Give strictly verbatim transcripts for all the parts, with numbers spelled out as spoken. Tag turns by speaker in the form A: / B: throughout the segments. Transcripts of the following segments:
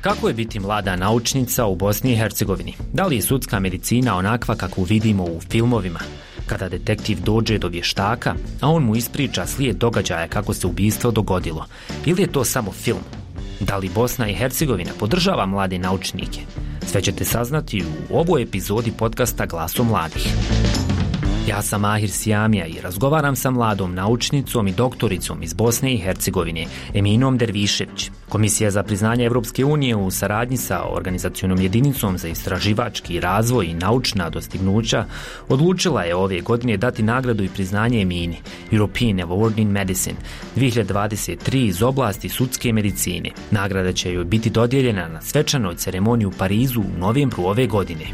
A: Kako je biti mlada naučnica u Bosni i Hercegovini? Da li je sudska medicina onakva kakvu vidimo u filmovima? Kada detektiv dođe do vještaka, a on mu ispriča slijed događaja kako se ubistvo dogodilo. Ili je to samo film? Da li Bosna i Hercegovina podržava mlade naučnike? Sve ćete saznati u ovoj epizodi podcasta Glaso mladih. Ja sam Mahir Sijamija i razgovaram sa mladom naučnicom i doktoricom iz Bosne i Hercegovine, Eminom Dervišević. Komisija za priznanje Evropske unije u saradnji sa organizacionom jedinicom za istraživački razvoj i naučna dostignuća odlučila je ove godine dati nagradu i priznanje Emini, European Award in Medicine dvije hiljade dvadeset tri iz oblasti sudske medicine. Nagrada će joj biti dodijeljena na svečanoj ceremoniji u Parizu u novembru ove godine.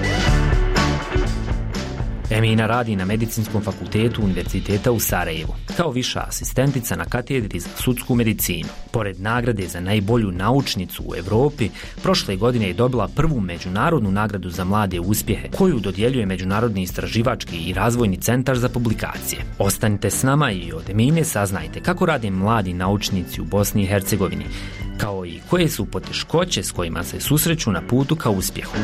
A: Emina radi na Medicinskom fakultetu Univerziteta u Sarajevu, kao viša asistentica na katedri za sudsku medicinu. Pored nagrade za najbolju naučnicu u Europi, prošle godine je dobila prvu međunarodnu nagradu za mlade uspjehe, koju dodjeljuje Međunarodni istraživački i razvojni centar za publikacije. Ostanite s nama i od Emine saznajte kako rade mladi naučnici u Bosni i Hercegovini, kao i koje su poteškoće s kojima se susreću na putu ka uspjehu.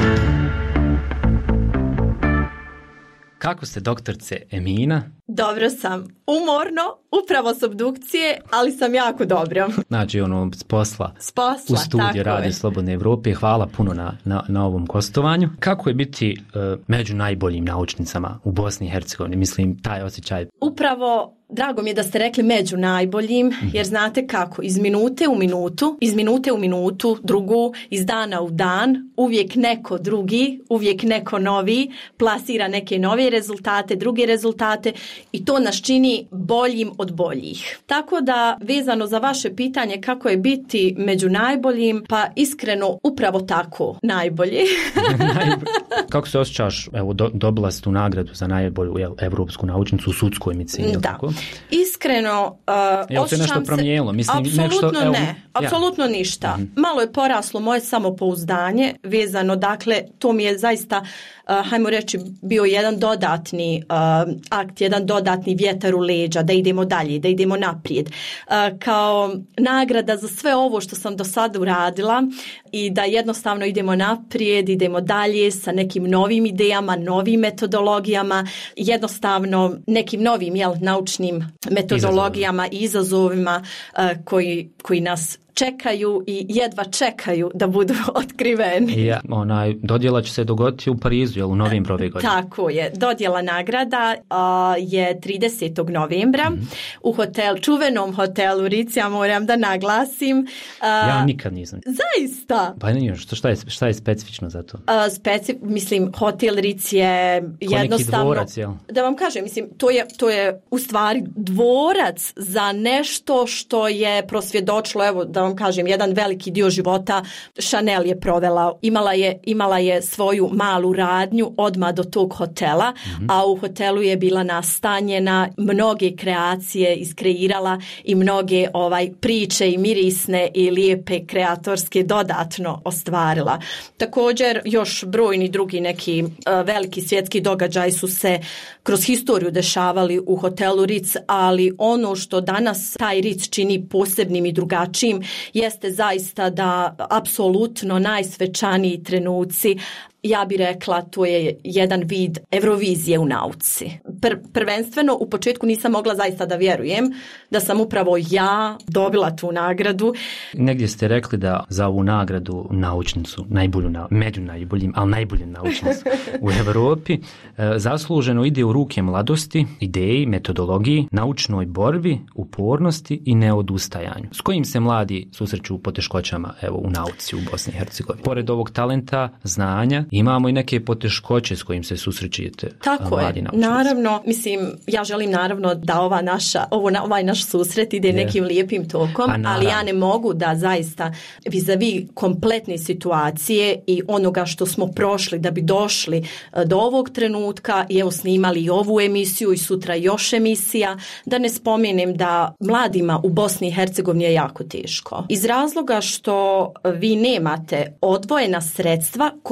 A: Kako ste, doktorce Emina?
B: Dobro sam. Umorno, upravo s obdukcije, ali sam jako dobro.
A: Znači, ono, s posla,
B: s posla
A: u studiju Radio Slobodne Evrope. Hvala puno na, na, na ovom gostovanju. Kako je biti uh, među najboljim naučnicama u Bosni i Hercegovini? Mislim, taj osjećaj.
B: Upravo, drago mi je da ste rekli među najboljim, jer znate kako, iz minute u minutu, iz minute u minutu, drugu, iz dana u dan, uvijek neko drugi, uvijek neko novi, plasira neke nove rezultate, druge rezultate i to nas čini boljim od boljih. Tako da, vezano za vaše pitanje kako je biti među najboljim, pa iskreno upravo tako, najbolji.
A: Kako se osjećaš, evo, do, dobila si tu nagradu za najbolju jel, evropsku naučnicu u sudskoj medicini,
B: da.
A: Tako?
B: Iskreno, uh,
A: jel se nešto promijenilo? Mislim,
B: apsolutno
A: nešto, evo,
B: ne, apsolutno ja. ništa. Mm-hmm. Malo je poraslo moje samopouzdanje, vezano, dakle, to mi je zaista, uh, hajmo reći, bio jedan dodatni uh, akt, jedan dodatni vjetar u leđa, da idemo dalje, da idemo naprijed. Uh, kao nagrada za sve ovo što sam do sada uradila i da jednostavno idemo naprijed, idemo dalje sa nekim novim idejama, novim metodologijama, jednostavno nekim novim jel, naučnim metodologijama i izazovima uh, koji, koji nas čekaju i jedva čekaju da budu otkriveni.
A: Ja, onaj, dodjela će se dogoditi u Parizu, jel, u novembru ove godine?
B: Tako je. Dodjela nagrada uh, je tridesetog novembra mm-hmm. u hotel, čuvenom hotelu Ritz, ja moram da naglasim. Uh,
A: ja nikad nisam.
B: Zaista?
A: Pa nije, što, šta, je, šta je specifično za to?
B: Uh, specif, mislim, hotel Ritz je
A: ko
B: jednostavno...
A: neki dvorac, jel?
B: Da vam kažem, mislim, to je, to je u stvari dvorac za nešto što je prosvjedočilo, evo, da vam kažem, jedan veliki dio života Chanel je provela. Imala je, imala je svoju malu radnju odmah do tog hotela, mm-hmm. a u hotelu je bila nastanjena, mnoge kreacije iskreirala i mnoge ovaj priče i mirisne i lijepe kreatorske dodatno ostvarila. Također, još brojni drugi neki uh, veliki svjetski događaji su se kroz historiju dešavali u hotelu Ritz, ali ono što danas taj Ritz čini posebnim i drugačijim jeste zaista da apsolutno najsvečaniji trenuci, ja bih rekla, to je jedan vid Eurovizije u nauci. Pr- prvenstveno, u početku nisam mogla zaista da vjerujem da sam upravo ja dobila tu nagradu.
A: Negdje ste rekli da za ovu nagradu naučnicu, najbolju, među najboljim, ali najbolju naučnicu u Europi, zasluženo ide u ruke mladosti, ideji, metodologiji, naučnoj borbi, upornosti i neodustajanju. S kojim se mladi susreću poteškoćama evo, u nauci u Bosni i Hercegovini? Pored ovog talenta, znanja, imamo i neke poteškoće s kojim se susrećete.
B: Tako
A: mladi
B: je,
A: naučnici.
B: Naravno, mislim, ja želim naravno da ova naša, ovo, ovaj naš susret ide je. nekim lijepim tokom, ali ja ne mogu da zaista vis-a-vis kompletne situacije i onoga što smo prošli da bi došli do ovog trenutka i evo snimali i ovu emisiju i sutra još emisija, da ne spomenem da mladima u Bosni i Hercegovini je jako teško. Iz razloga što vi nemate odvojena sredstva koja su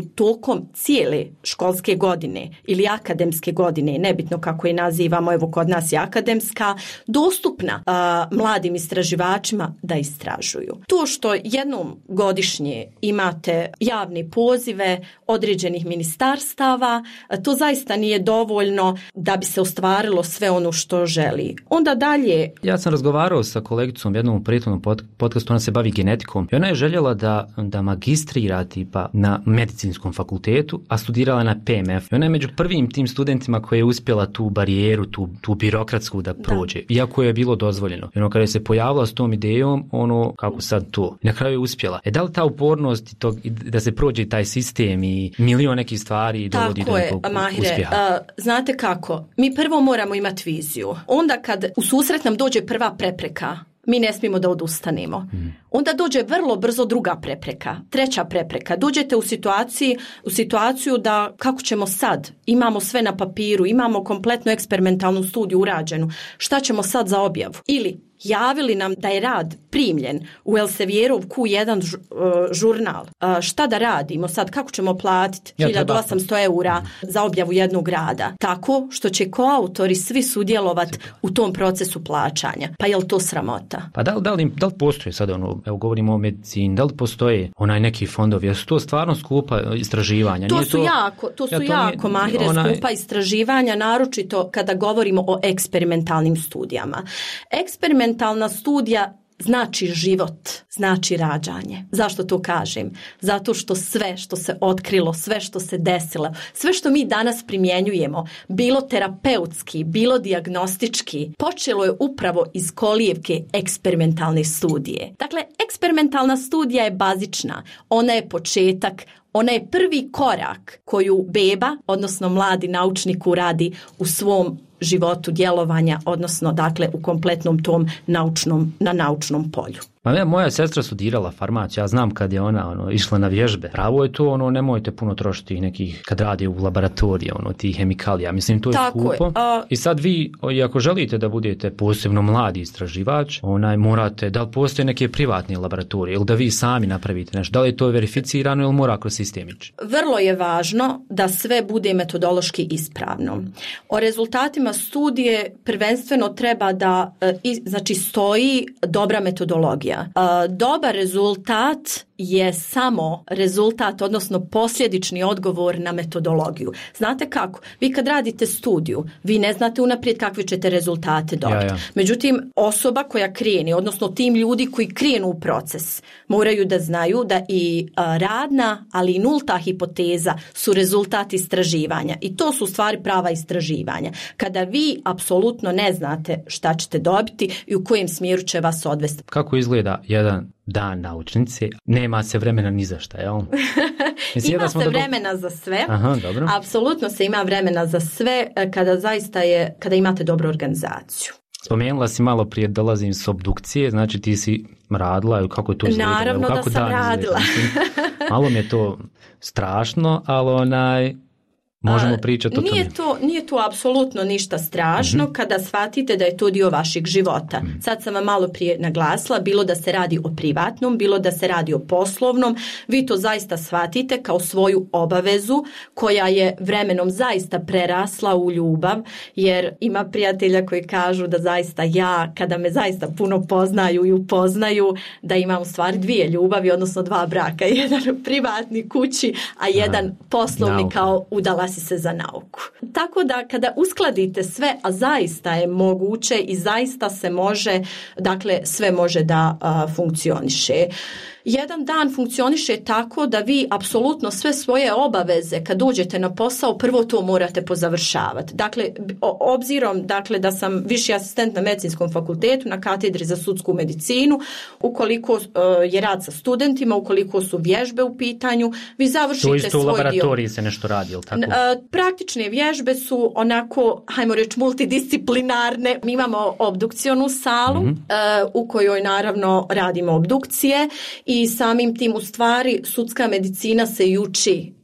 B: tokom cijele školske godine ili akademske godine, nebitno kako je nazivamo, evo kod nas je akademska, dostupna a, mladim istraživačima da istražuju. To što jednom godišnje imate javne pozive određenih ministarstava, to zaista nije dovoljno da bi se ostvarilo sve ono što želi. Onda dalje...
A: Ja sam razgovarao sa kolegicom jednom u prethodnom podcastu, ona se bavi genetikom i ona je željela da, da magistrira tipa na medicinskom fakultetu, a studirala na P M F. I ona je među prvim tim studentima koja je uspjela tu barijeru, tu, tu birokratsku da prođe, da. Iako je bilo dozvoljeno. I ono kada je se pojavila s tom idejom, ono kako sad to. I na kraju je uspjela. E da li ta upornost i to, i da se prođe taj sistem i milion nekih stvari dovodi do nekog uspjeha?
B: Uh, znate kako? Mi prvo moramo imati viziju. Onda kad u susret nam dođe prva prepreka, mi ne smijemo da odustanemo. Hmm. Onda dođe vrlo brzo druga prepreka, treća prepreka. Dođete u situaciji, u situaciju da kako ćemo sad? Imamo sve na papiru, imamo kompletnu eksperimentalnu studiju urađenu. Šta ćemo sad za objavu? Ili javili nam da je rad primljen u Elsevierov Q jedan žurnal. Šta da radimo sad? Kako ćemo platiti
A: ja,
B: hiljadu osamsto eura za objavu jednog rada? Tako što će koautori svi sudjelovati u tom procesu plaćanja. Pa je li to sramota?
A: Pa da li, da li, da li postoje sad ono, evo govorimo o medicini, da li postoje onaj neki fondovi? Jesu to stvarno skupa istraživanja?
B: To
A: nije
B: su
A: to,
B: jako, to su
A: ja, to
B: jako
A: nije,
B: Mahire
A: onaj...
B: skupa istraživanja, naročito kada govorimo o eksperimentalnim studijama. Eksperimentalna studija znači život, znači rađanje. Zašto to kažem? Zato što sve što se otkrilo, sve što se desilo, sve što mi danas primjenjujemo, bilo terapeutski, bilo dijagnostički, počelo je upravo iz kolijevke eksperimentalne studije. Dakle, eksperimentalna studija je bazična, ona je početak, ona je prvi korak koju beba, odnosno mladi naučnik uradi u svom životu djelovanja, odnosno dakle u kompletnom tom naučnom, na naučnom polju.
A: Ma ne, moja sestra studirala farmaciju, ja znam kad je ona ono, išla na vježbe. Pravo je to, ono, nemojte puno trošiti nekih, kad radi u laboratoriji, ono, tih hemikalija. Mislim, to je
B: Tako
A: skupo.
B: Je. A...
A: I sad vi, ako želite da budete posebno mladi istraživač, onaj, morate, da li postoje neke privatne laboratorije ili da vi sami napravite nešto? Da li je to verificirano ili mora kroz sistem ići?
B: Vrlo je važno da sve bude metodološki ispravno. O rezultatima studije prvenstveno treba da znači, stoji dobra metodologija. Dobar rezultat je samo rezultat, odnosno posljedični odgovor na metodologiju. Znate kako? Vi kad radite studiju, vi ne znate unaprijed kakve ćete rezultate dobiti. Ja, ja. Međutim, osoba koja kreni, odnosno tim ljudi koji krenu u proces, moraju da znaju da i radna, ali i nulta hipoteza su rezultat istraživanja. I to su stvari prava istraživanja. Kada vi apsolutno ne znate šta ćete dobiti i u kojem smjeru će vas odvesti.
A: Kako izgleda jedan dan naučnice? Nema se vremena ni za šta, jel?
B: Mislim, ima se dobro... vremena za sve.
A: Aha, dobro.
B: Apsolutno se ima vremena za sve kada zaista je, kada imate dobru organizaciju.
A: Spomenula si malo prije dolazim s obdukcije, znači ti si radila, kako je to izgledalo?
B: Naravno
A: kako
B: da sam radila.
A: Malo mi je to strašno, ali onaj... Možemo pričati o tome.
B: Nije to, nije to apsolutno ništa strašno mm-hmm. kada shvatite da je to dio vašeg života. Mm-hmm. Sad sam vam malo prije naglasila, bilo da se radi o privatnom, bilo da se radi o poslovnom, vi to zaista shvatite kao svoju obavezu koja je vremenom zaista prerasla u ljubav, jer ima prijatelja koji kažu da zaista ja, kada me zaista puno poznaju i upoznaju, da imam u stvari dvije ljubavi, odnosno dva braka, jedan privatni kući, a jedan Aha. poslovni Nauka. Kao udala si se za nauku. Tako da kada uskladite sve, a zaista je moguće i zaista se može, dakle sve može da a, funkcioniše. Jedan dan funkcioniše tako da vi apsolutno sve svoje obaveze kad dođete na posao prvo to morate pozavršavati. Dakle, obzirom dakle, da sam viši asistent na medicinskom fakultetu na katedri za sudsku medicinu, ukoliko uh, je rad sa studentima, ukoliko su vježbe u pitanju, vi završite svoj dio. To isto u laboratoriji
A: se nešto radi, ili tako?
B: Uh, praktične vježbe su onako, hajmo reći, multidisciplinarne. Mi imamo obdukcionu salu mm-hmm. uh, u kojoj naravno radimo obdukcije i samim tim u stvari sudska medicina se i uči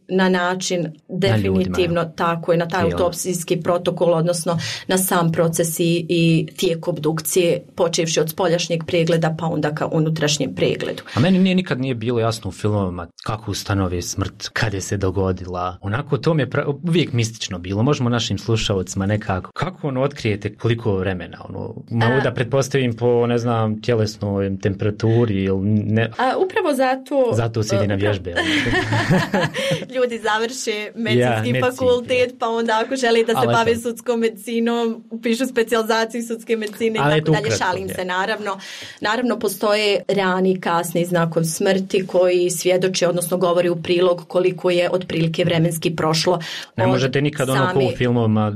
B: na način definitivno
A: na
B: tako je, na taj autopsijski protokol, odnosno na sam proces i, i tijek obdukcije, počevši od spoljašnjeg pregleda pa onda ka unutrašnjem pregledu.
A: A meni nije nikad nije bilo jasno u filmovima kako ustanovi smrt, kad je se dogodila. Onako to mi je pra... uvijek mistično bilo. Možemo našim slušalcima nekako. Kako ono otkrijete koliko vremena? Ono, mogu da pretpostavim po, ne znam, tjelesnoj temperaturi ili ne...
B: A, upravo zato...
A: Zato se ide na vježbe.
B: Ljudi završe medicinski ja, fakultet, pa onda ako želi da se ali bave sudskom medicinom, upišu specijalizaciju sudske medicine i tako dalje. Šalim je. se, naravno. Naravno, postoje rani i kasni nakon smrti koji svjedoče, odnosno govori u prilog koliko je otprilike vremenski prošlo.
A: Ne možete nikad sami... ono ko u filmovima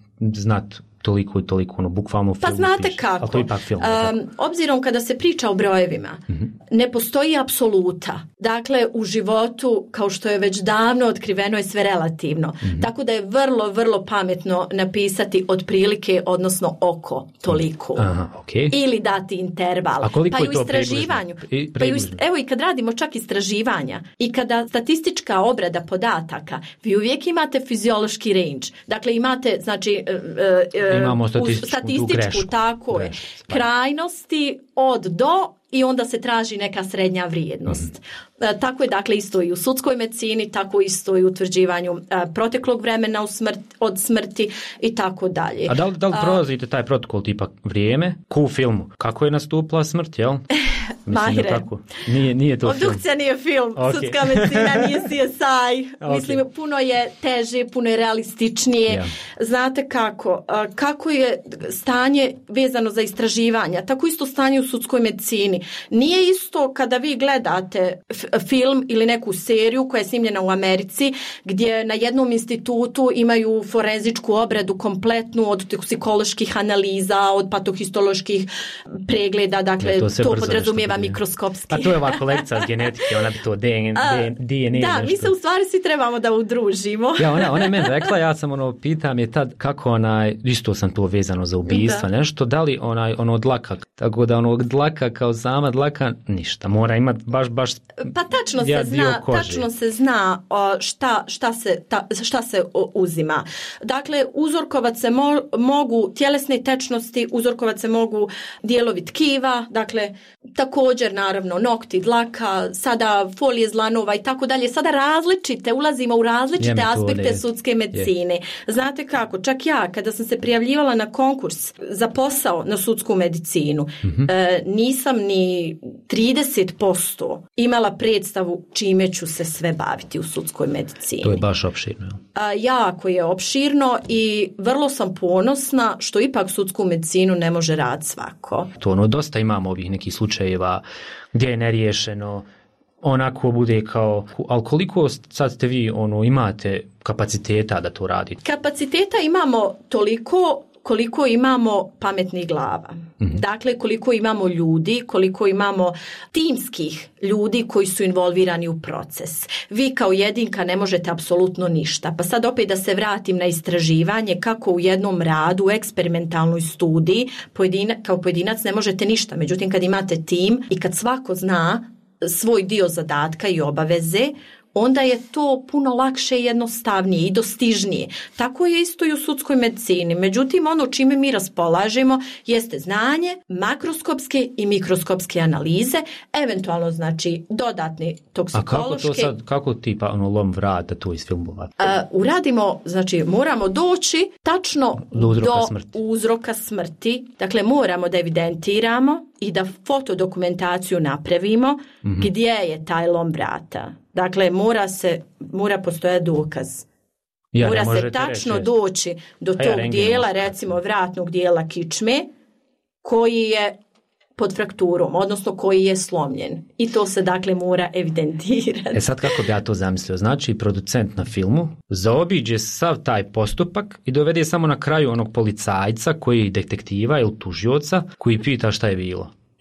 A: znati toliko i toliko, ono, bukvalno u filmu.
B: Pa znate
A: piše.
B: kako,
A: to ipak film,
B: um, obzirom kada se priča o brojevima, mm-hmm. ne postoji apsoluta. Dakle, u životu, kao što je već davno otkriveno, je sve relativno. Mm-hmm. Tako da je vrlo, vrlo pametno napisati otprilike, odnosno oko toliko.
A: Aha, okay.
B: Ili dati interval.
A: A koliko
B: pa
A: je to
B: u istraživanju.
A: I
B: pa u ist, evo i kad radimo čak istraživanja i kada statistička obrada podataka, vi uvijek imate fiziološki range. Dakle, imate, znači, uh, uh,
A: imamo statističku,
B: statističku
A: grešku,
B: tako je,
A: grešku,
B: krajnosti od do i onda se traži neka srednja vrijednost. Mm-hmm. E, tako je dakle isto i u sudskoj medicini, tako isto i u utvrđivanju e, proteklog vremena u smrt, od smrti i tako dalje.
A: A da li, da li prolazite taj protokol tipa vrijeme, ko u filmu? Kako je nastupila smrt, jel?
B: Mahire.
A: Kako? Nije, nije to film.
B: Obdukcija nije film, okay. Sudska medicina nije C S I. Okay. Mislim, puno je teže, puno je realističnije. Yeah. Znate kako? Kako je stanje vezano za istraživanja? Tako isto stanje u sudskoj medicini. Nije isto kada vi gledate f- film ili neku seriju koja je snimljena u Americi, gdje na jednom institutu imaju forenzičku obradu kompletnu od toksikoloških analiza, od patohistoloških pregleda, dakle
A: ja, to,
B: to podrazumijeva mikroskopski.
A: Pa to je ova kolekcija s genetike, ona bi to D N A, D N A
B: da,
A: nešto.
B: mi se u stvari svi trebamo da udružimo.
A: Ja, ona, ona je meni rekla, ja sam ono, pitam je tad kako onaj, isto sam to vezano za ubistva, da. Nešto, da li onaj, ono dlaka, tako da ono dlaka kao sama dlaka, ništa, mora imati baš, baš
B: pa tačno se zna, tačno se zna šta, šta, se, ta, šta se uzima. Dakle, uzorkovat se mo, mogu tjelesne tečnosti, uzorkovat se mogu dijelovi tkiva, dakle, također naravno nokti, dlaka, sada folije zlanova i tako dalje, sada različite, ulazimo u različite ja, aspekte je. Sudske medicine. Je. Znate kako, čak ja kada sam se prijavljivala na konkurs za posao na sudsku medicinu, mm-hmm. e, nisam ni trideset posto imala predstavu čime ću se sve baviti u sudskoj medicini.
A: To je baš opširno.
B: A, jako je opširno i vrlo sam ponosna što ipak sudsku medicinu ne može rad svako.
A: To ono, dosta imamo ovih nekih slučajeva gdje je neriješeno, onako bude kao, ali koliko sad ste vi ono, imate kapaciteta da to radite?
B: Kapaciteta imamo toliko koliko imamo pametnih glava. Mm-hmm. Dakle, koliko imamo ljudi, koliko imamo timskih ljudi koji su involvirani u proces. Vi kao jedinka ne možete apsolutno ništa. Pa sad opet da se vratim na istraživanje kako u jednom radu, u eksperimentalnoj studiji, pojedina, kao pojedinac ne možete ništa. Međutim, kad imate tim i kad svako zna svoj dio zadatka i obaveze, onda je to puno lakše i jednostavnije i dostižnije. Tako je isto i u sudskoj medicini. Međutim, ono čime mi raspolažemo jeste znanje, makroskopske i mikroskopske analize, eventualno znači dodatni toksikološki.
A: A kako to sad, kako tipa ono lom vrata tu iz filmova?
B: A, uradimo, znači moramo doći tačno
A: do uzroka,
B: do
A: smrti.
B: uzroka smrti. Dakle, moramo da evidentiramo i da fotodokumentaciju napravimo mm-hmm. gdje je taj lom vrata. Dakle, mora se, mora postojati dokaz.
A: Ja,
B: mora se tačno reći. doći do ja, tog dijela, recimo vratnog dijela kičme, koji je pod frakturom, odnosno koji je slomljen. I to se dakle mora evidentirati.
A: E sad kako bi ja to zamislio? Znači, producent na filmu zaobiđe sav taj postupak i dovede samo na kraju onog policajca koji je detektiva ili tužioca koji pita šta je bilo.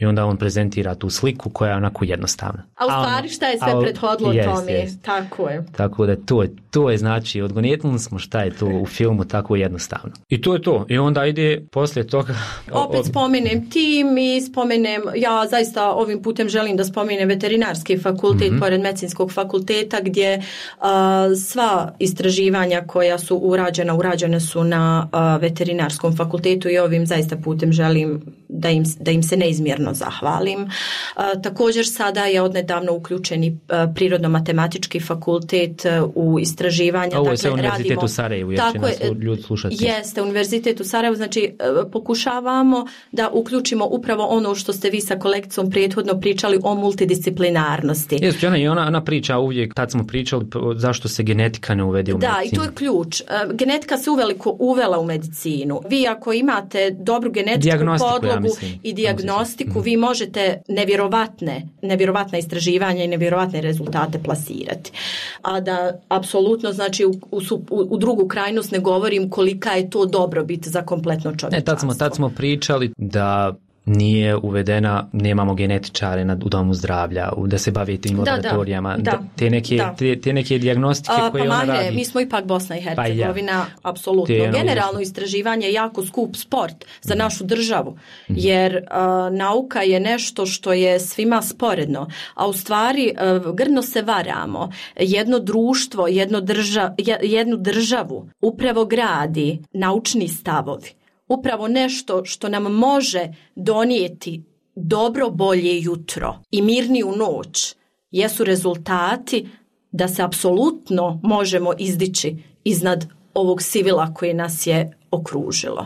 A: i onda on prezentira tu sliku koja je onako jednostavna.
B: A u stvari šta je sve prethodilo
A: jest,
B: tome?
A: Jest.
B: Tako je.
A: Tako da to je, to je znači, odgonetnuli smo šta je to u filmu tako jednostavno. I to je to. I onda ide poslije toga...
B: Opet spomenem tim i spomenem, ja zaista ovim putem želim da spomenem veterinarski fakultet mm-hmm. pored medicinskog fakulteta gdje a, sva istraživanja koja su urađena, urađene su na a, veterinarskom fakultetu i ovim zaista putem želim da im, da im se neizmjerno zahvalim. A, također sada je odnedavno uključeni a, prirodno-matematički fakultet a, u istraživanja.
A: Ovo je
B: dakle,
A: sve univerzitet
B: radimo,
A: u Sarajevu, jer će nas ljudi slušati.
B: Jeste, univerzitet u Sarajevu, znači a, pokušavamo da uključimo upravo ono što ste vi sa kolegicom prethodno pričali o multidisciplinarnosti.
A: Jesu, ona, i ona, ona priča uvijek, tad smo pričali zašto se genetika ne uvede u
B: da,
A: medicinu.
B: Da, i to je ključ. Genetika se uveliko uvela u medicinu. Vi ako imate dobru genetičku podlogu ja mislim, i dijagnostiku, vi možete nevjerovatne, nevjerovatne istraživanja i nevjerovatne rezultate plasirati. A da apsolutno, znači, u, u, u drugu krajnost ne govorim kolika je to dobrobit za kompletno čovječanstvo.
A: Ne, tad smo, tad smo pričali da nije uvedena, nemamo genetičare na, u domu zdravlja, da se bave tim laboratorijama,
B: da, da,
A: te, neke,
B: da.
A: te, te neke dijagnostike
B: A,
A: koje
B: pa
A: ona
B: Mahre,
A: radi.
B: mi smo ipak Bosna i Hercegovina,
A: pa ja.
B: apsolutno.
A: Te,
B: Generalno istraživanje je jako skup sport za našu državu, mm-hmm. jer a, nauka je nešto što je svima sporedno, a u stvari a, grdno se varamo. Jedno društvo, jedno drža, jednu državu upravo gradi naučni stavovi. Upravo nešto što nam može donijeti dobro, bolje jutro i mirniju noć jesu rezultati da se apsolutno možemo izdići iznad ovog sivila koje nas je okružilo.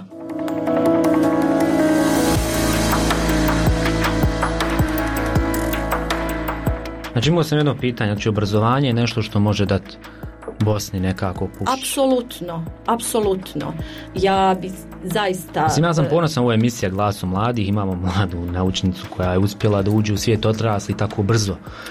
A: Znači imao sam jedno pitanje, znači obrazovanje je nešto što može dati Bosni nekako puš.
B: Apsolutno, apsolutno. Ja bi zaista...
A: Mislim, ja sam ponosan, ovo je emisija Glasom mladih, imamo mladu naučnicu koja je uspjela da uđe u svijet odrasli tako brzo.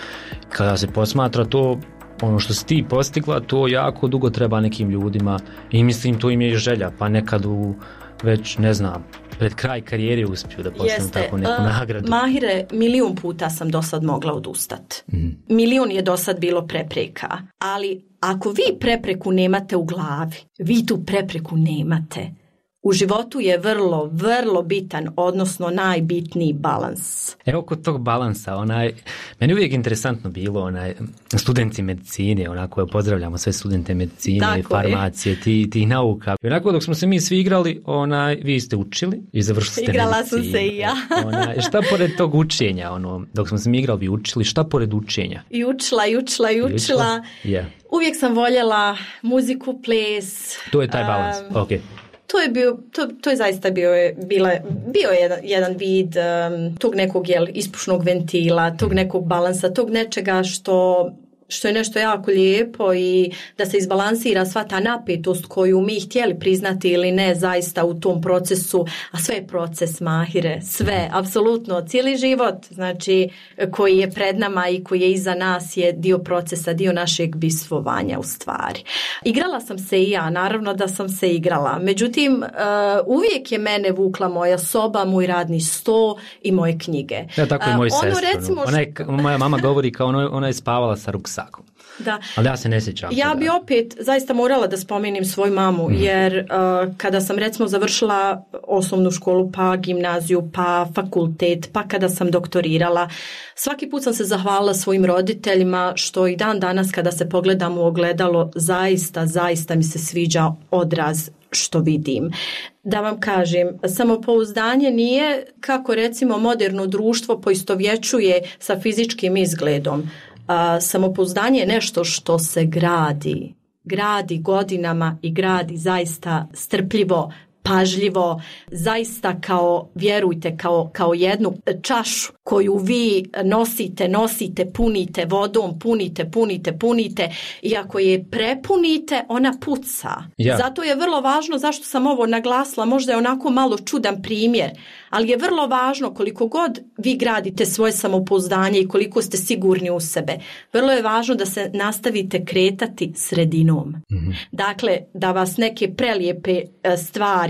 A: Kada se posmatra to, ono što si ti postigla, to jako dugo treba nekim ljudima i mislim to im je i želja, pa nekad u već, ne znam, pred kraj karijere uspiju da postanu tako neku nagradu.
B: Mahire, milijun puta sam do sad mogla odustati. Mm. Milijun je do sad bilo prepreka. Ali ako vi prepreku nemate u glavi, vi tu prepreku nemate. U životu je vrlo, vrlo bitan, odnosno najbitniji balans.
A: Evo kod tog balansa, onaj, meni uvijek interesantno bilo, onaj, studenti medicine, onako, pozdravljamo sve studente medicine, tako farmacije, ti, ti nauka. I onako, dok smo se mi svi igrali, onaj, vi ste učili i završili ste
B: Igrala
A: medicine.
B: sam se i ja.
A: Onaj, šta pored tog učenja, ono, dok smo se mi igrali, vi učili, šta pored učenja?
B: I učila, i učila, i učila.
A: Yeah.
B: Uvijek sam voljela muziku, ples.
A: To je taj balans, um, ok.
B: To je bio, to, to je zaista bio je, bila, bio je jedan, jedan vid um, tog nekog jel, ispušnog ventila, tog nekog balansa, tog nečega što, što je nešto jako lijepo i da se izbalansira sva ta napetost koju mi htjeli priznati ili ne zaista u tom procesu, a sve je proces, Mahire, sve, apsolutno, cijeli život, znači koji je pred nama i koji je iza nas je dio procesa, dio našeg bistvovanja u stvari. Igrala sam se i ja, naravno da sam se igrala, međutim uh, uvijek je mene vukla moja soba, moj radni sto i moje knjige.
A: Ja, tako i moj
B: uh, ono,
A: sestru.
B: recimo,
A: ona je, moja mama govori kao ono, ona je spavala sa ruksakom.
B: Da.
A: Ali ja se ne sjećam.
B: Ja bi opet zaista morala da spomenem svoju mamu, mm. jer uh, kada sam recimo završila osnovnu školu, pa gimnaziju, pa fakultet, pa kada sam doktorirala, svaki put sam se zahvalila svojim roditeljima što i dan danas kada se pogledam u ogledalo, zaista, zaista mi se sviđa odraz što vidim. Da vam kažem, samopouzdanje nije kako recimo moderno društvo poistovjećuje sa fizičkim izgledom. A, samopouzdanje je nešto što se gradi, gradi godinama i gradi zaista strpljivo, pažljivo, zaista kao, vjerujte, kao, kao jednu čašu koju vi nosite, nosite, punite vodom, punite, punite, punite i ako je prepunite, ona puca. Ja. Zato je vrlo važno, zašto sam ovo naglasila, možda je onako malo čudan primjer, ali je vrlo važno koliko god vi gradite svoje samopouzdanje i koliko ste sigurni u sebe. Vrlo je važno da se nastavite kretati sredinom. Mm-hmm. Dakle, da vas neke prelijepe stvari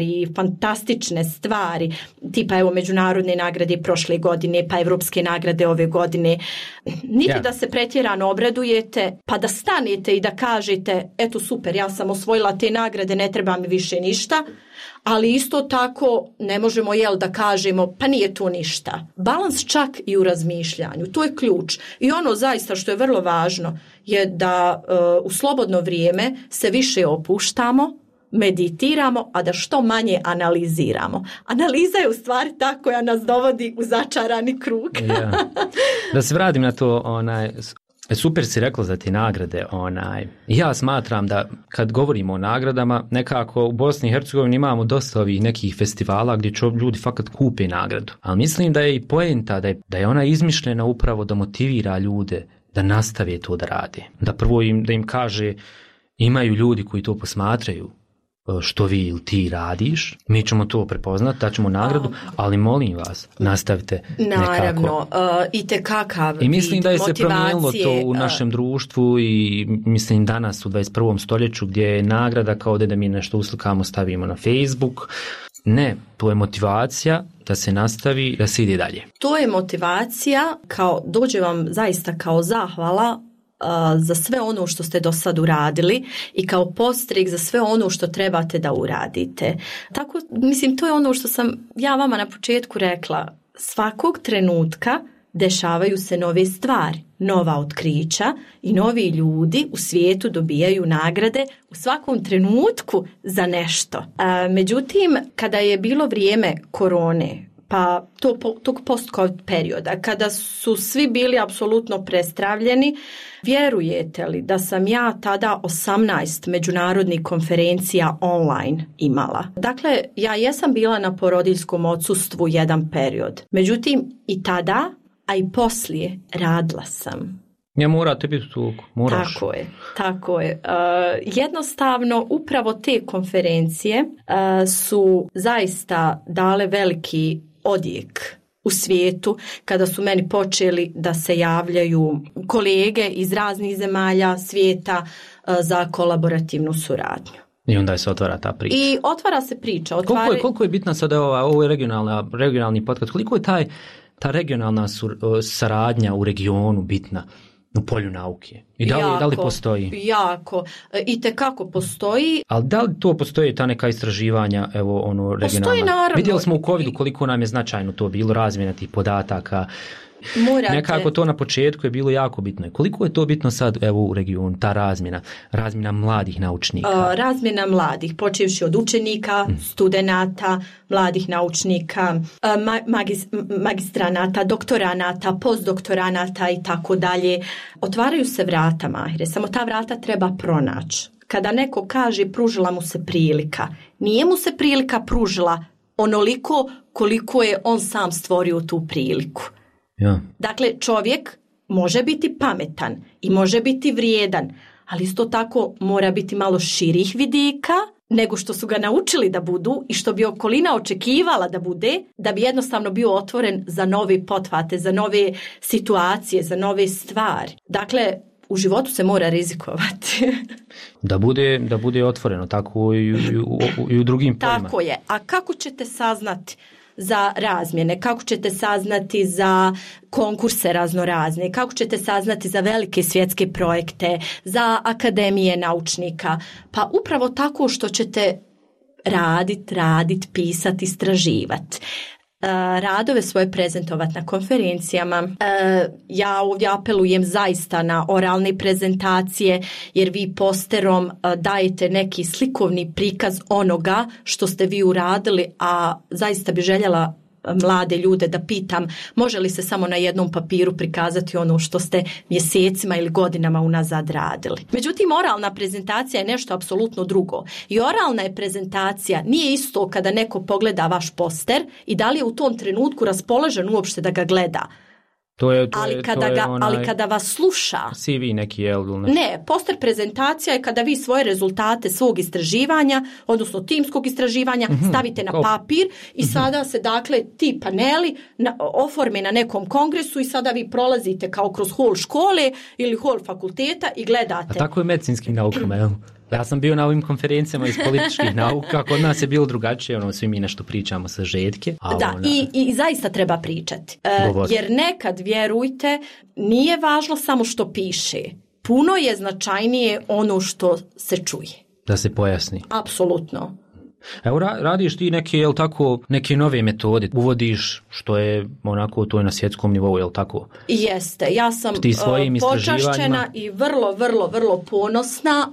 B: i fantastične stvari, tipa evo međunarodne nagrade prošle godine, pa evropske nagrade ove godine. Niti yeah. da se pretjerano obradujete, pa da stanete i da kažete, eto super, ja sam osvojila te nagrade, ne treba mi više ništa, ali isto tako ne možemo jel da kažemo, pa nije to ništa. Balans čak i u razmišljanju, to je ključ. I ono zaista što je vrlo važno je da uh, u slobodno vrijeme se više opuštamo, meditiramo, a da što manje analiziramo. Analiza je u stvari ta koja nas dovodi u začarani krug.
A: Ja. Da se vratim na to, onaj, super si rekla za te nagrade. Onaj. Ja smatram da kad govorimo o nagradama, nekako u Bosni i Hercegovini imamo dosta ovih nekih festivala gdje čo ljudi fakat kupe nagradu. Ali mislim da je i poenta, da je, da je ona izmišljena upravo da motivira ljude da nastave to da rade. Da prvo im, da im kaže, imaju ljudi koji to posmatraju, što vi ili ti radiš, mi ćemo to prepoznati, daćemo nagradu, ali molim vas, nastavite nekako.
B: Naravno, uh, i tekakav
A: I mislim da je se
B: motivacije,
A: promijenilo to u našem uh, društvu i mislim danas u dvadeset prvom stoljeću gdje je nagrada kao da mi nešto uslikamo, stavimo na Facebook. Ne, to je motivacija da se nastavi, da se ide dalje.
B: To je motivacija, kao dođe vam zaista kao zahvala za sve ono što ste do sad uradili i kao postrik za sve ono što trebate da uradite. Tako, mislim, to je ono što sam ja vama na početku rekla. Svakog trenutka dešavaju se nove stvari, nova otkrića i novi ljudi u svijetu dobijaju nagrade u svakom trenutku za nešto. A, međutim, kada je bilo vrijeme korone, pa to, tog post-covid perioda, kada su svi bili apsolutno prestravljeni, vjerujete li da sam ja tada osamnaest međunarodnih konferencija online imala? Dakle, ja jesam bila na porodiljskom odsustvu jedan period. Međutim, i tada, a i poslije, radila sam.
A: Ja morate biti tu, moraš.
B: Tako je, tako je. Uh, jednostavno, upravo te konferencije uh, su zaista dale veliki odjek u svijetu kada su meni počeli da se javljaju kolege iz raznih zemalja svijeta uh, za kolaborativnu suradnju.
A: I onda se otvara ta priča.
B: I otvara se priča. Otvara...
A: Koliko, je, koliko je bitna sada ova, ovo je regionalna, regionalni podcast, koliko je taj, ta regionalna sur, saradnja u regionu bitna u polju nauke? I da li, jako, da li postoji?
B: Jako. I tekako postoji.
A: Ali da li to postoji ta neka istraživanja, evo ono regionalna?
B: Postoji naravno.
A: Vidjeli smo u covidu koliko nam je značajno to bilo, razmjena tih podataka.
B: Morate.
A: Nekako to na početku je bilo jako bitno. Koliko je to bitno sad evo u regionu, ta razmjena, razmjena mladih naučnika?
B: Uh, razmjena mladih, počevši od učenika, mm. studenata, mladih naučnika, uh, ma- magis- magistranata, doktoranata, postdoktoranata i tako dalje. Otvaraju se vrata, Mahire, samo ta vrata treba pronaći. Kada neko kaže pružila mu se prilika, nije mu se prilika pružila onoliko koliko je on sam stvorio tu priliku.
A: Ja.
B: Dakle, čovjek može biti pametan i može biti vrijedan, ali isto tako mora biti malo širih vidika nego što su ga naučili da budu i što bi okolina očekivala da bude, da bi jednostavno bio otvoren za nove pothvate, za nove situacije, za nove stvari. Dakle, u životu se mora rizikovati.
A: Da bude, da bude otvoreno, tako i u, u, u, i u drugim poljima.
B: Tako je. A kako ćete saznati za razmjene, kako ćete saznati za konkurse raznorazne, kako ćete saznati za velike svjetske projekte, za akademije naučnika? Pa upravo tako što ćete radit, radit, pisat, istraživat. Radove svoje prezentovati na konferencijama. Ja ovdje apelujem zaista na oralne prezentacije jer vi posterom dajete neki slikovni prikaz onoga što ste vi uradili, a zaista bi željela mlade ljude da pitam može li se samo na jednom papiru prikazati ono što ste mjesecima ili godinama unazad radili. Međutim, oralna prezentacija je nešto apsolutno drugo. I oralna je prezentacija nije isto kada neko pogleda vaš poster i da li je u tom trenutku raspoložen uopšte da ga gleda.
A: To je, to
B: ali,
A: je,
B: kada
A: to
B: ga,
A: je onaj
B: ali kada vas sluša...
A: C V neki, jel?
B: Ne, poster prezentacija je kada vi svoje rezultate svog istraživanja, odnosno timskog istraživanja, mm-hmm. stavite na papir i mm-hmm. sada se, dakle, ti paneli na, oforme na nekom kongresu i sada vi prolazite kao kroz hol škole ili hol fakulteta i gledate.
A: A tako je medicinskim naukama, jel? Ja sam bio na ovim konferencijama iz političkih nauka, kod nas je bilo drugačije, ono, svi mi nešto pričamo sa žetke. A
B: da,
A: ona...
B: i, i zaista treba pričati. E, jer nekad, vjerujte, nije važno samo što piše. Puno je značajnije ono što se čuje.
A: Da se pojasni.
B: Apsolutno.
A: Evo, radiš ti neke, jel tako, neke nove metode, uvodiš što je onako to je na svjetskom nivou, jel tako?
B: Jeste, ja sam počašćena i vrlo, vrlo, vrlo ponosna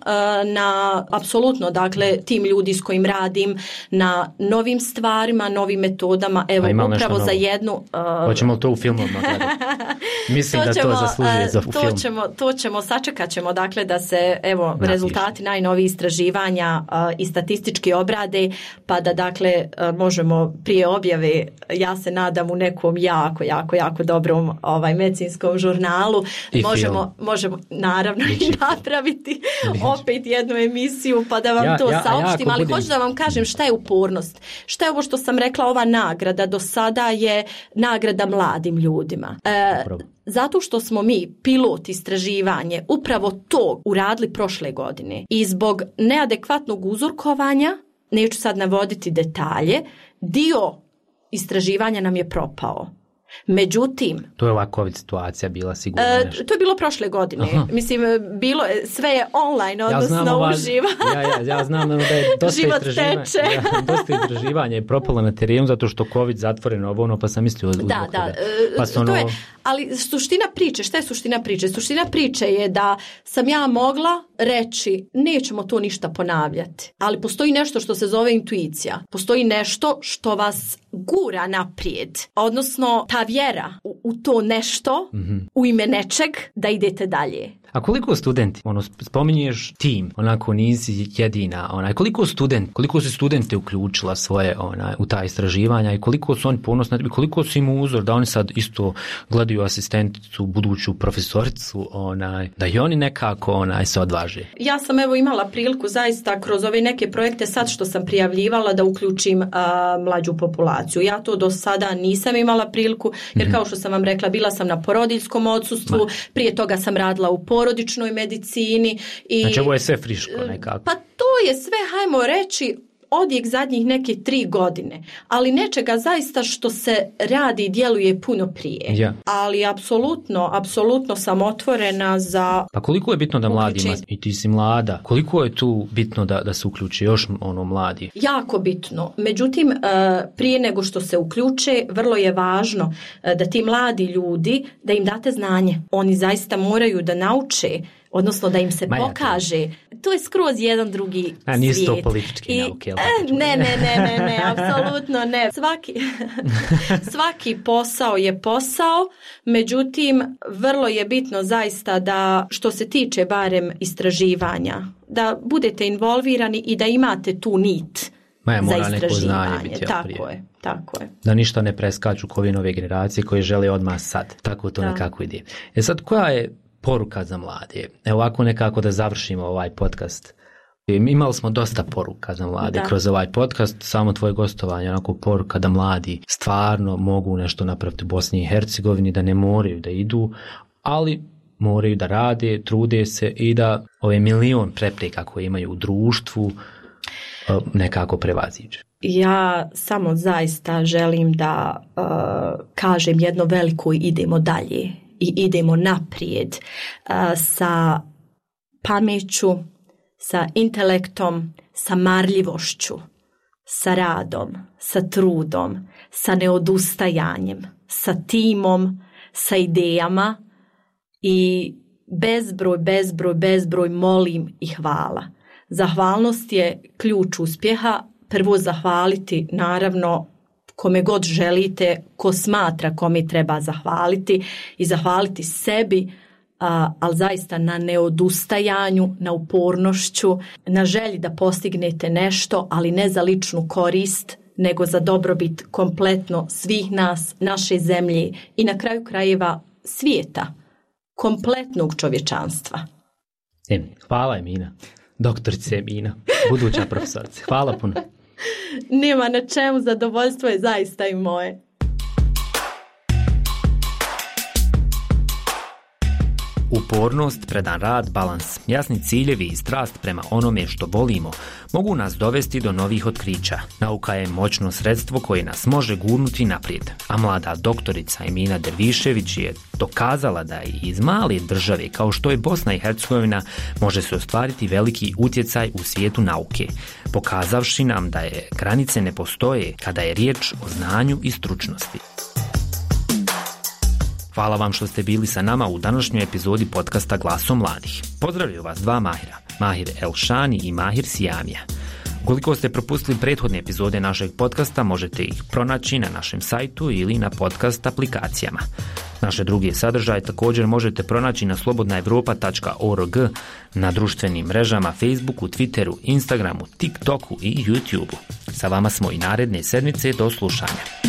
B: na, apsolutno, dakle, tim ljudi s kojim radim, na novim stvarima, novim metodama, evo, upravo za jednu... Uh,
A: Hoćemo to u filmu gledati. Mislim to da ćemo, to zaslužuje za
B: to
A: film.
B: Ćemo, to ćemo, sačekat ćemo, dakle, da se, evo, Napiš. rezultati najnovijih istraživanja uh, i statistički obrade, pa da dakle možemo prije objave, ja se nadam u nekom jako, jako, jako dobrom ovaj medicinskom žurnalu, I možemo, možemo naravno i napraviti opet jednu emisiju pa da vam ja, to ja, saopštim, ali budem... hoću da vam kažem šta je upornost. Šta je ovo što sam rekla, ova nagrada do sada je nagrada mladim ljudima. E, Zato što smo mi pilot istraživanje upravo to uradili prošle godine i zbog neadekvatnog uzorkovanja, neću sad navoditi detalje, dio istraživanja nam je propao. Međutim...
A: To je ova COVID situacija bila sigurno nešto.
B: E, to je bilo prošle godine. Aha. Mislim, bilo, sve je online, odnosno ja ova, uživa.
A: Ja, ja, ja znam da je dosta istraživanja, ja, dosta istraživanja je propalo na terenu zato što COVID zatvoreno ovo ono, pa sam mislio...
B: Da, da. Pa to ono... je, ali suština priče, šta je suština priče? Suština priče je da sam ja mogla reći nećemo to ništa ponavljati, ali postoji nešto što se zove intuicija. Postoji nešto što vas gura naprijed, odnosno ta vjera u, u to nešto, mm-hmm. u ime nečeg, da idete dalje.
A: A koliko studenti, ono, spominješ tim, onako nisi jedina, onaj, koliko student, koliko su studente uključila svoje, onaj, u ta istraživanja i koliko su oni ponosni, koliko su im uzor da oni sad isto gledaju asistenticu, buduću profesoricu, onaj, da i oni nekako, onaj, se odvaže.
B: Ja sam evo imala priliku zaista kroz ove neke projekte sad što sam prijavljivala da uključim a, mlađu populaciju. Ja to do sada nisam imala priliku, jer kao što sam vam rekla, bila sam na porodiljskom odsustvu, Ma. prije toga sam radila u porodičnoj medicini. I,
A: znači ovo je sve friško nekako.
B: Pa to je sve, hajmo reći, odjek zadnjih neke tri godine, ali nečega zaista što se radi i djeluje puno prije. Ja. Ali apsolutno, apsolutno sam otvorena za...
A: Pa koliko je bitno da mladi ima, i ti si mlada, koliko je tu bitno da, da se uključi još ono mladi?
B: Jako bitno. Međutim, prije nego što se uključe, vrlo je važno da ti mladi ljudi, da im date znanje. Oni zaista moraju da nauče, odnosno da im se Ma pokaže. Ja, to. to je skroz jedan drugi A, svijet.
A: A nisu to politički I, nauke.
B: E, ne, ne, ne, ne, ne, apsolutno ne. Svaki, svaki posao je posao, međutim, vrlo je bitno zaista da, što se tiče barem istraživanja, da budete involvirani i da imate tu nit
A: Ma ja, mora
B: za
A: istraživanje. Biti,
B: tako
A: prije.
B: je, tako je.
A: Da ništa ne preskaču ko ove nove generacije koje žele odmah sad. Tako to da. nekako ide. E sad, koja je poruka za mlade? Evo ovako nekako da završimo ovaj podcast. Imali smo dosta poruka za mlade da. kroz ovaj podcast, samo tvoje gostovanje, onako poruka da mladi stvarno mogu nešto napraviti u Bosni i Hercegovini, da ne moraju da idu, ali moraju da rade, trude se i da ove milion prepreka koje imaju u društvu nekako prevaziđe.
B: Ja samo zaista želim da uh, kažem jedno veliko idemo dalje. I idemo naprijed uh, sa pameću, sa intelektom, sa marljivošću, sa radom, sa trudom, sa neodustajanjem, sa timom, sa idejama i bezbroj, bezbroj, bezbroj molim i hvala. Zahvalnost je ključ uspjeha. Prvo zahvaliti, naravno, kome god želite, ko smatra kome treba zahvaliti i zahvaliti sebi, a, ali zaista na neodustajanju, na upornošću, na želji da postignete nešto, ali ne za ličnu korist, nego za dobrobit kompletno svih nas, naše zemlje i na kraju krajeva svijeta, kompletnog čovječanstva.
A: Hvala Emina, doktorice Emina, buduća profesorica. Hvala puno.
B: Nema na čemu, zadovoljstvo je zaista i moje.
A: Upornost, predan rad, balans, jasni ciljevi i strast prema onome što volimo mogu nas dovesti do novih otkrića. Nauka je moćno sredstvo koje nas može gurnuti naprijed, a mlada doktorica Emina Dervišević je dokazala da i iz male države kao što je Bosna i Hercegovina može se ostvariti veliki utjecaj u svijetu nauke, pokazavši nam da je granice ne postoje kada je riječ o znanju i stručnosti. Hvala vam što ste bili sa nama u današnjoj epizodi podcasta Glasom mladih. Pozdravljaju vas dva Mahira, Mahir Elšani i Mahir Sijamija. Ukoliko ste propustili prethodne epizode našeg podcasta, možete ih pronaći na našem sajtu ili na podcast aplikacijama. Naše druge sadržaje također možete pronaći na slobodna evropa tačka org, na društvenim mrežama Facebooku, Twitteru, Instagramu, TikToku i YouTubeu. Sa vama smo i naredne sedmice, do slušanja.